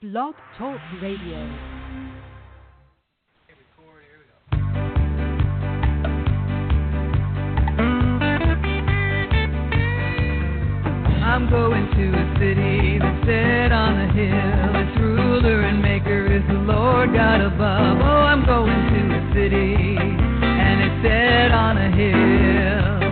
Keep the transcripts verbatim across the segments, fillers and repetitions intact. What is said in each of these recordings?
Blog Talk Radio. I'm going to a city that's set on a hill. Its ruler and maker is the Lord God above. Oh, I'm going to a city, and it's set on a hill.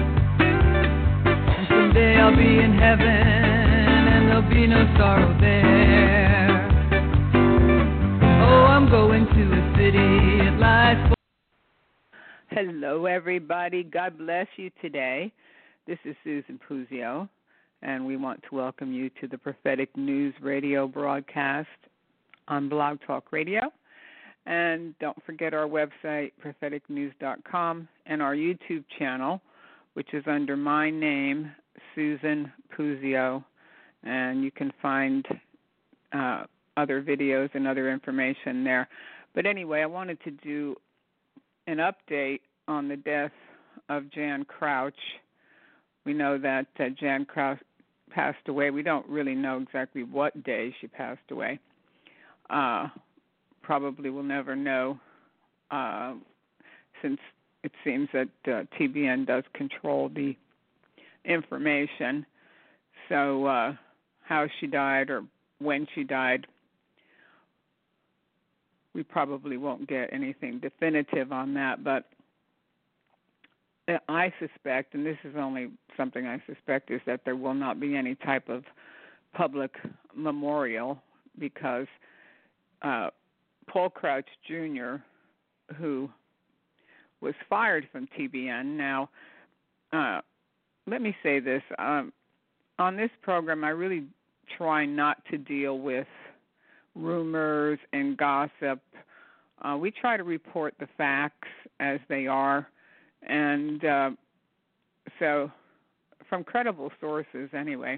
And someday I'll be in heaven, and there'll be no sorrow there. Oh, I'm going to a city, it lies. Hello, everybody. God bless you today. This is Susan Puzio, and we want to welcome you to the Prophetic News Radio broadcast on Blog Talk Radio. And don't forget our website, prophetic news dot com, and our YouTube channel, which is under my name, Susan Puzio. And you can find uh, other videos and other information there. But anyway, I wanted to do an update on the death of Jan Crouch. We know that uh, Jan Crouch passed away. We don't really know exactly what day she passed away. Uh, probably we'll never know uh, since it seems that uh, T B N does control the information. So uh, how she died or when she died, we probably won't get anything definitive on that, but I suspect, and this is only something I suspect, is that there will not be any type of public memorial because uh, Paul Crouch Junior, who was fired from T B N, now, uh, let me say this. Um, on this program, I really try not to deal with rumors and gossip. Uh, we try to report the facts as they are. And uh, so, from credible sources anyway,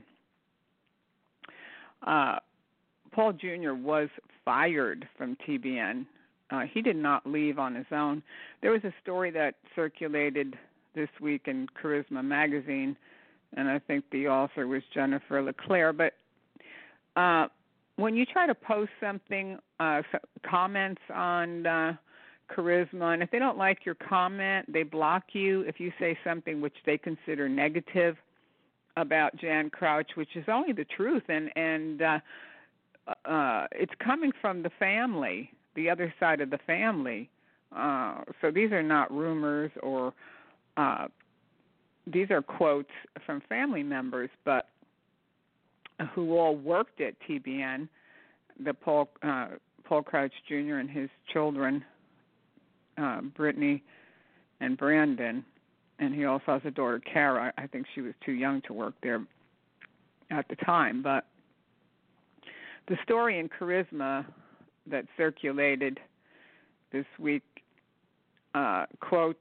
uh, Paul Junior was fired from T B N. Uh, he did not leave on his own. There was a story that circulated this week in Charisma magazine, and I think the author was Jennifer LeClaire. But uh, when you try to post something, uh, comments on uh, Charisma, and if they don't like your comment, they block you if you say something which they consider negative about Jan Crouch, which is only the truth, and and uh, uh, it's coming from the family, the other side of the family. Uh, so these are not rumors or uh, these are quotes from family members, but who all worked at T B N, the Paul uh, Paul Crouch Junior and his children. Uh, Brittany and Brandon, and he also has a daughter, Kara. I think she was too young to work there at the time. But the story in Charisma that circulated this week uh, quotes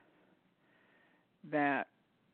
that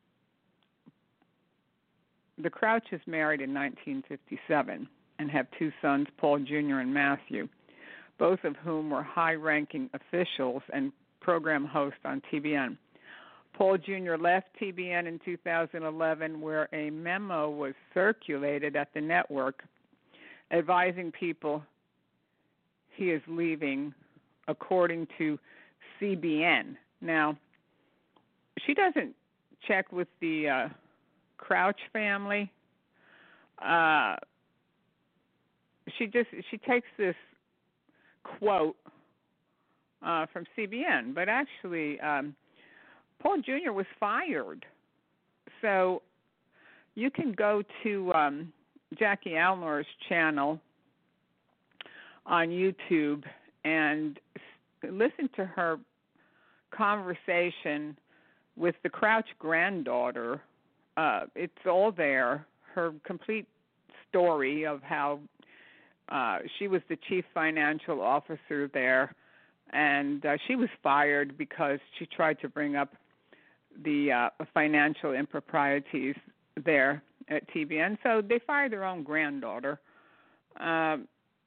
the Crouches married in nineteen fifty-seven and have two sons, Paul Junior and Matthew, both of whom were high-ranking officials and program hosts on T B N. Paul Junior left T B N in two thousand eleven, where a memo was circulated at the network advising people he is leaving, according to C B N. Now, she doesn't check with the uh, Crouch family. Uh, she just she takes this quote uh, from C B N, but actually um, Paul Junior was fired. So you can go to um, Jackie Alnor's channel on YouTube and listen to her conversation with the Crouch granddaughter. Uh, it's all there, her complete story of how Uh, she was the chief financial officer there, and uh, she was fired because she tried to bring up the uh, financial improprieties there at T B N. So they fired their own granddaughter. Um,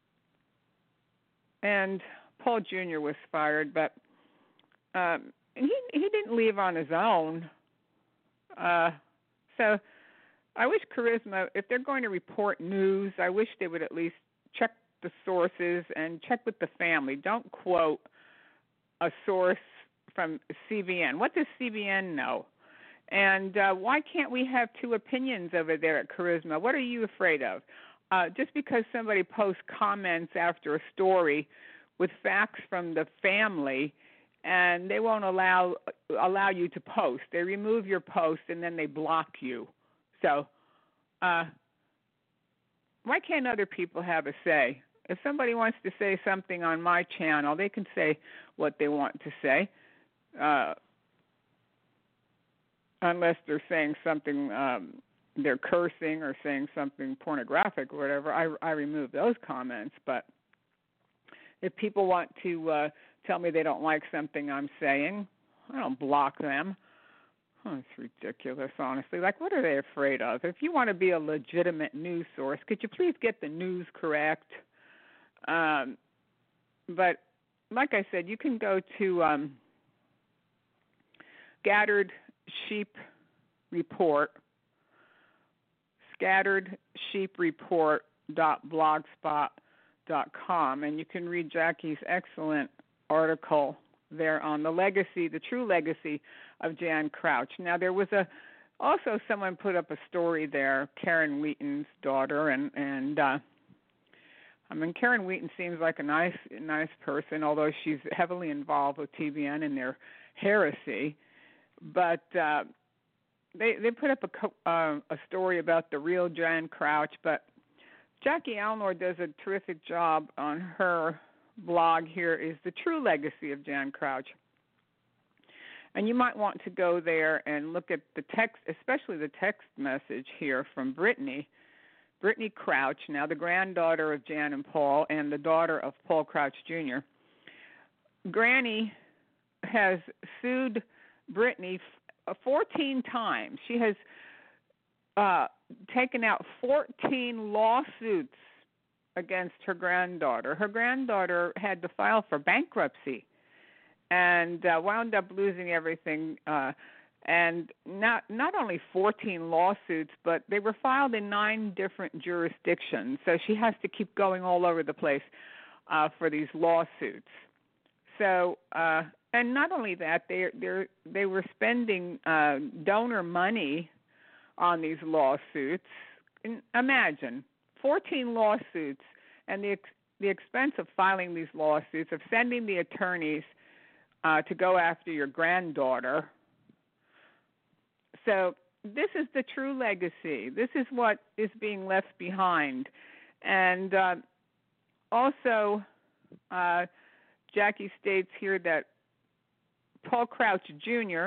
and Paul Junior was fired, but um, he he didn't leave on his own. Uh, so I wish Charisma, if they're going to report news, I wish they would at least check the sources and check with the family. Don't quote a source from C B N. What does C B N know? And uh, why can't we have two opinions over there at Charisma? What are you afraid of? Uh, just because somebody posts comments after a story with facts from the family, and they won't allow allow you to post. They remove your post and then they block you. So uh, why can't other people have a say? If somebody wants to say something on my channel, they can say what they want to say. Uh, unless they're saying something, um, they're cursing or saying something pornographic or whatever, I, I remove those comments. But if people want to uh, tell me they don't like something I'm saying, I don't block them. Oh, it's ridiculous, honestly. Like, what are they afraid of? If you want to be a legitimate news source, could you please get the news correct? Um, but like I said, you can go to um, Scattered Sheep Report, scattered sheep report dot blogspot dot com, and you can read Jackie's excellent article there on the legacy, the true legacy of Jan Crouch. Now, there was a also someone put up a story there, Karen Wheaton's daughter, and and uh, I mean Karen Wheaton seems like a nice nice person, although she's heavily involved with T B N and their heresy. But uh, they they put up a co- uh, a story about the real Jan Crouch, but Jackie Alnor does a terrific job on her blog. Here is the true legacy of Jan Crouch. And you might want to go there and look at the text, especially the text message here from Brittany. Brittany Crouch, now the granddaughter of Jan and Paul and the daughter of Paul Crouch Junior Granny has sued Brittany fourteen times. She has uh, taken out fourteen lawsuits against her granddaughter. Her granddaughter had to file for bankruptcy and uh, wound up losing everything. Uh, and not not only fourteen lawsuits, but they were filed in nine different jurisdictions. So she has to keep going all over the place uh, for these lawsuits. So, uh, and not only that, they they they were spending uh, donor money on these lawsuits. And imagine fourteen lawsuits, and the ex- the expense of filing these lawsuits, of sending the attorneys uh, to go after your granddaughter. So this is the true legacy. This is what is being left behind, and uh, also. Uh, Jackie states here that Paul Crouch Junior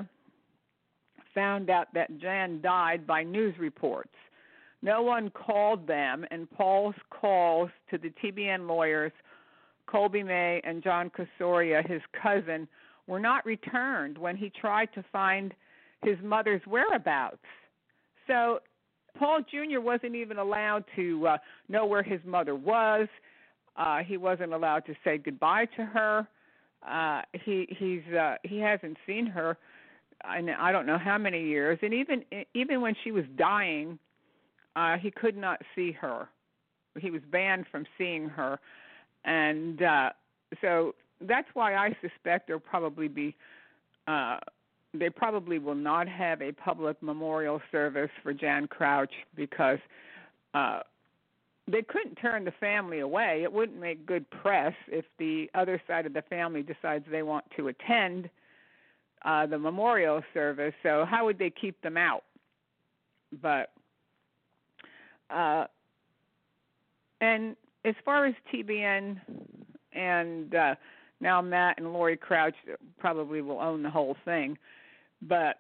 found out that Jan died by news reports. No one called them, and Paul's calls to the T B N lawyers, Colby May and John Casoria, his cousin, were not returned when he tried to find his mother's whereabouts. So Paul Junior wasn't even allowed to uh, know where his mother was. Uh, he wasn't allowed to say goodbye to her. Uh, he he's uh, he hasn't seen her in I don't know how many years. And even even when she was dying, uh, he could not see her. He was banned from seeing her, and uh, so that's why I suspect there'll probably be. Uh, they probably will not have a public memorial service for Jan Crouch because. Uh, They couldn't turn the family away. It wouldn't make good press if the other side of the family decides they want to attend uh, the memorial service. So how would they keep them out? But uh, and as far as T B N and uh, now Matt and Lori Crouch probably will own the whole thing, but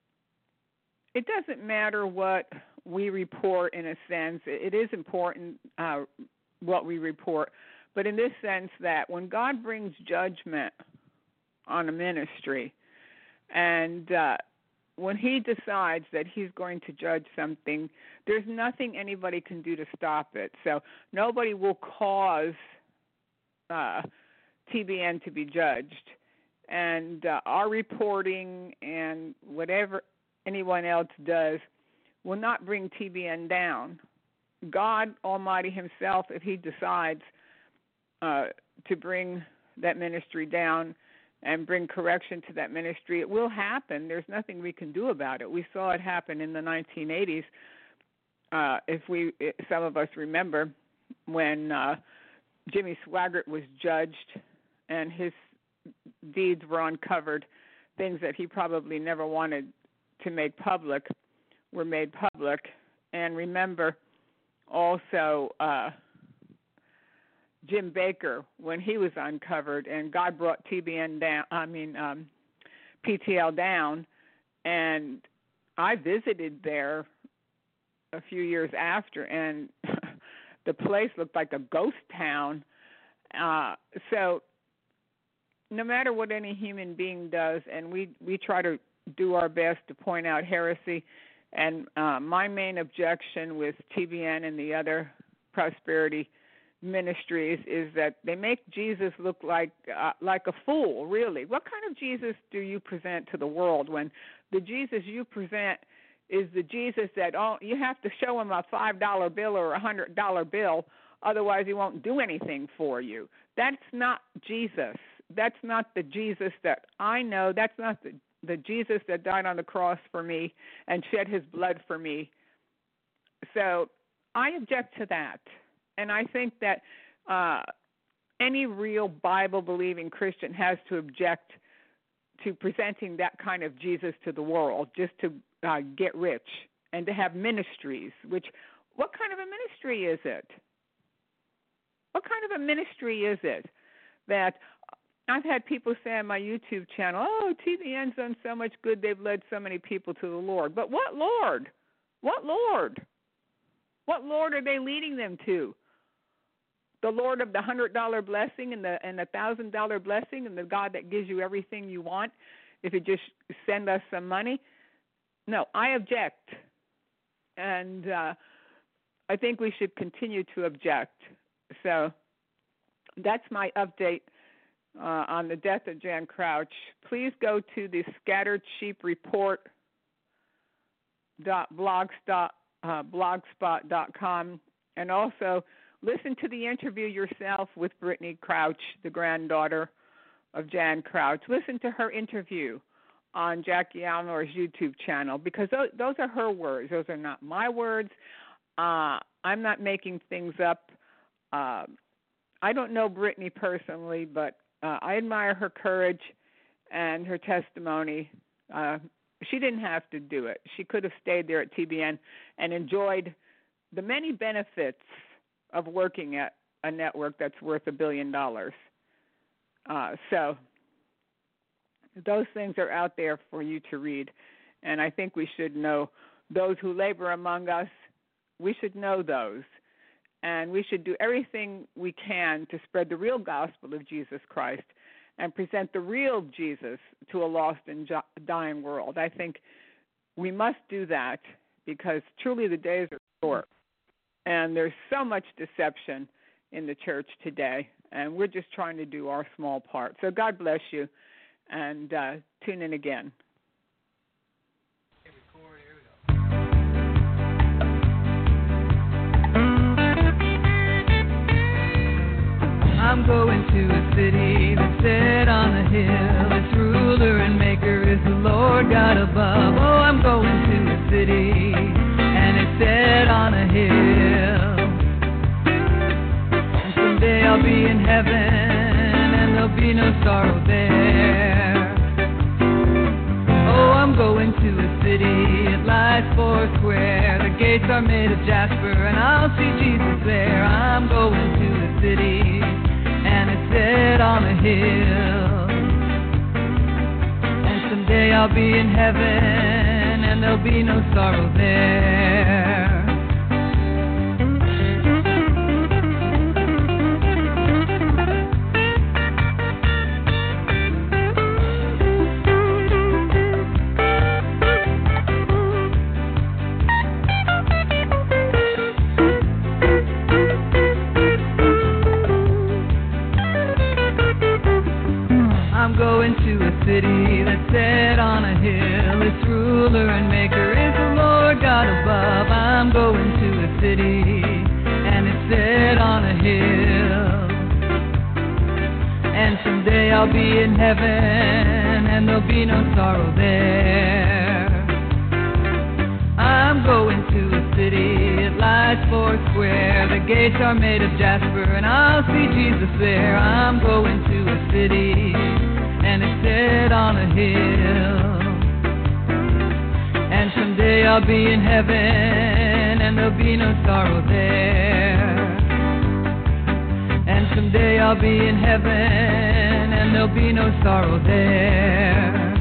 it doesn't matter what we report in a sense. It is important uh, what we report, but in this sense that when God brings judgment on a ministry and uh, when he decides that he's going to judge something, there's nothing anybody can do to stop it. So nobody will cause uh, T B N to be judged. And uh, our reporting and whatever anyone else does will not bring T B N down. God Almighty himself, if he decides, uh, to bring that ministry down and bring correction to that ministry. It will happen. There's nothing we can do about it. We saw it happen in the nineteen eighties. Uh, if we, some of us remember when uh, Jimmy Swaggart was judged and his deeds were uncovered, things that he probably never wanted to make public were made public. And remember also uh, Jim Baker, when he was uncovered, and God brought T B N down, I mean um, P T L down, and I visited there a few years after, and the place looked like a ghost town. Uh, so no matter what any human being does, and we, we try to do our best to point out heresy, and uh, my main objection with T B N and the other prosperity ministries is that they make Jesus look like uh, like a fool, really. What kind of Jesus do you present to the world when the Jesus you present is the Jesus that oh, you have to show him a five dollar bill or a one hundred dollar bill, otherwise he won't do anything for you? That's not Jesus. That's not the Jesus that I know. That's not the, the Jesus that died on the cross for me and shed his blood for me. So I object to that. And I think that uh, any real Bible-believing Christian has to object to presenting that kind of Jesus to the world just to uh, get rich and to have ministries, which, what kind of a ministry is it? What kind of a ministry is it that I've had people say on my YouTube channel, oh, T B N's done so much good, they've led so many people to the Lord. But what Lord? What Lord? What Lord are they leading them to? The Lord of the one hundred dollar blessing and the and the one thousand dollar blessing and the God that gives you everything you want if you just send us some money? No, I object. And uh, I think we should continue to object. So that's my update uh, on the death of Jan Crouch. Please go to the scattered sheep report dot blogspot dot com and also listen to the interview yourself with Brittany Crouch, the granddaughter of Jan Crouch. Listen to her interview on Jackie Alnor's YouTube channel, because those, those are her words. Those are not my words. Uh, I'm not making things up. Uh, I don't know Brittany personally, but uh, I admire her courage and her testimony. Uh, she didn't have to do it. She could have stayed there at T B N and enjoyed the many benefits of working at a network that's worth a billion dollars. Uh, so those things are out there for you to read. And I think we should know those who labor among us. We should know those. And we should do everything we can to spread the real gospel of Jesus Christ and present the real Jesus to a lost and dying world. I think we must do that because truly the days are short. And there's so much deception in the church today, and we're just trying to do our small part. So God bless you, and uh, tune in again. I'm going to a city that's set on a hill. Its ruler and maker is the Lord God above. Oh, I'm going to a city, and it's set on a hill. And someday I'll be in heaven, and there'll be no sorrow there. Oh, I'm going to a city, it lies four square. The gates are made of jasper, and I'll see Jesus there. I'm going to a city, and it's set on a hill. And someday I'll be in heaven, and there'll be no sorrow there. I'm going to a city that's set on a hill. Its ruler and maker is the Lord God above. I'll be in heaven, and there'll be no sorrow there. I'm going to a city, it lies four square. The gates are made of jasper, and I'll see Jesus there. I'm going to a city, and it's set on a hill. And someday I'll be in heaven, and there'll be no sorrow there. And someday I'll be in heaven, and there'll be no sorrow there.